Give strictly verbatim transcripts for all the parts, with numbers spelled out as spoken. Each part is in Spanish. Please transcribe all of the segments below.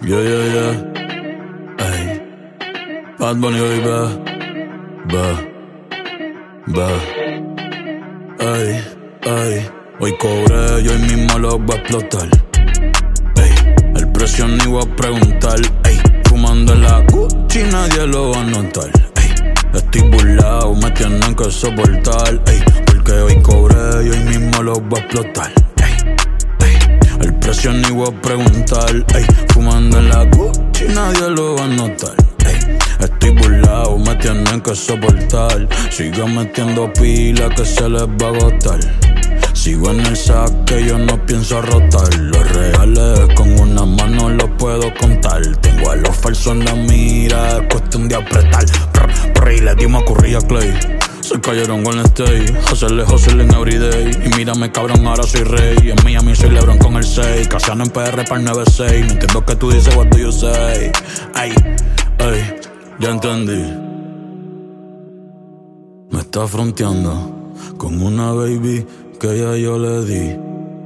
Yeah, yeah, yeah. Ay. Bad Bunny, baby. Ba, ba. Ay, ay. Hoy cobré y hoy mismo lo voy a explotar. Ey, el precio ni voy a preguntar. Ey, fumando en la Gucci nadie lo va a notar. Ey, estoy burlado, me tienen que soportar. Ey, porque hoy cobré y hoy mismo lo voy a explotar. El precio ni voy a preguntar, ey. Fumando en la Gucci nadie lo va a notar, ey. Estoy burlado, me tienen que soportar. Sigo metiendo pila que se les va a agotar. Sigo en el saque, yo no pienso rotar. Los reales con una mano los puedo contar. Tengo a los falsos en la mira, es cuestión de apretar. Prr, prr, y le dimos a Curry a Clay. Soy cayeron con el stay, hustle, hustle en everyday. Y mírame cabrón, ahora soy rey. Y en Miami soy LeBron con el seis. Casiano en P R para el nueve seis. No entiendo que tú dices, what do you say? Ay, ay, ya entendí. Me está fronteando con una baby que ya yo le di.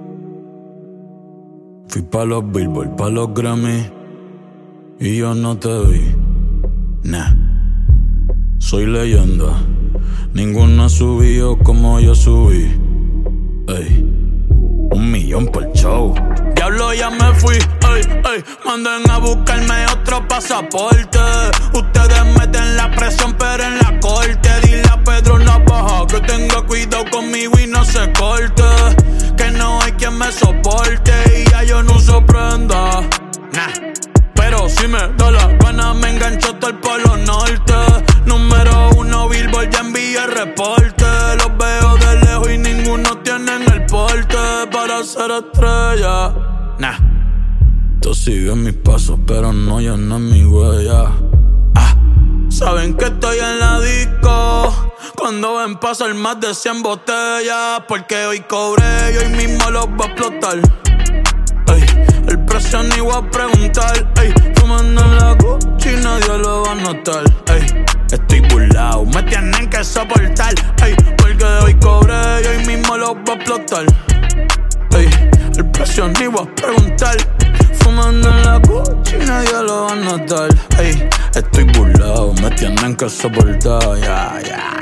Fui pa' los Billboard, pa' los Grammy y yo no te vi. Nah, soy leyenda. Ninguno ha subido como yo subí. Ey, un millón por show. Diablo, ya me fui. Ey, ey, manden a buscarme otro pasaporte. Ustedes meten la presión, pero en la corte. Dile a Pedro Navaja que tenga cuidado conmigo y no se corte. Que no hay quien me soporte y ya yo no uso prenda. Nah, pero si me da la gana me engancho todo el Polo Norte. Número uno Billboard, ya envié reporte. Los veo de lejos y ninguno tienen el porte para ser estrella. Nah, tú sigues mis pasos, pero no llenas mi huella. Ah, saben que estoy en la disco cuando ven pasar más de cien botellas. Porque hoy cobré y hoy mismo los voy a explotar. Ey, el precio ni voy a preguntar. Ey, fumando en la Gucci nadie lo va a notar. Ey, estoy burlado, me tienen que soportar. Ey, porque hoy cobré y hoy mismo los voy a explotar. Ey, el precio ni voy a preguntar. Fumando en la Gucci nadie lo va a notar. Ey, estoy burlado, me tienen que soportar. Ya, yeah, ya. Yeah.